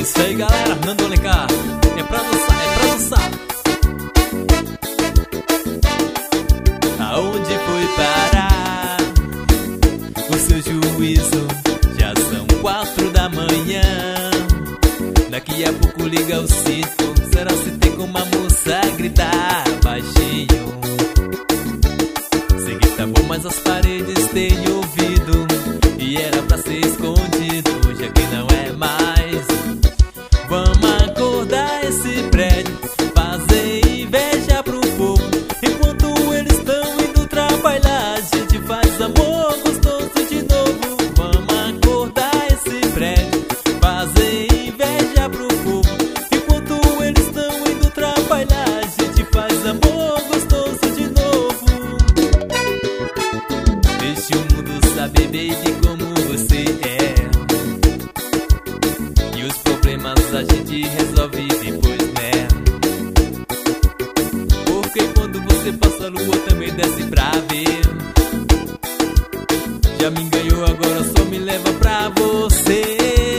isso aí, galera, Nando Alencar. É pra dançar, é pra dançar. Aonde foi parar o seu juízo? Já são 4 da manhã. Daqui a pouco liga o cinto. Será se tem como a moça gritar baixinho? Sei que tá bom, mas as paredes têm ouvido. E era pra ser escondido, já que não é mais. Vamos acordar esse prédio, fazer inveja pro povo. Enquanto eles estão indo trabalhar, a gente faz amor gostoso de novo. Vamos acordar esse prédio, fazer inveja pro povo. Enquanto eles estão indo trabalhar, a gente faz amor gostoso de novo. Deixe o mundo saber, baby, como você é. E os problemas a gente resolve depois, né? Porque quando você passa a lua também desce pra ver. Já me enganou, agora só me leva pra você.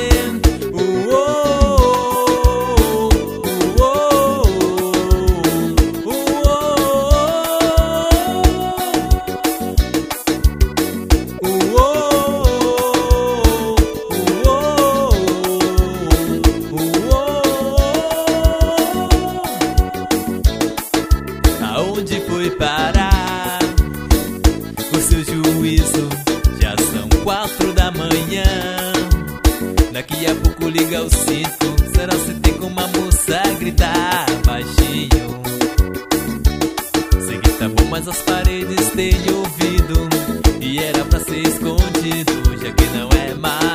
Aonde foi parar o seu juízo? Já são 4 da manhã. Daqui a pouco liga o cinto. Será se tem como a moça gritar baixinho? Sei que tá bom, mas as paredes têm ouvido. E era pra ser escondido, já que não é mais.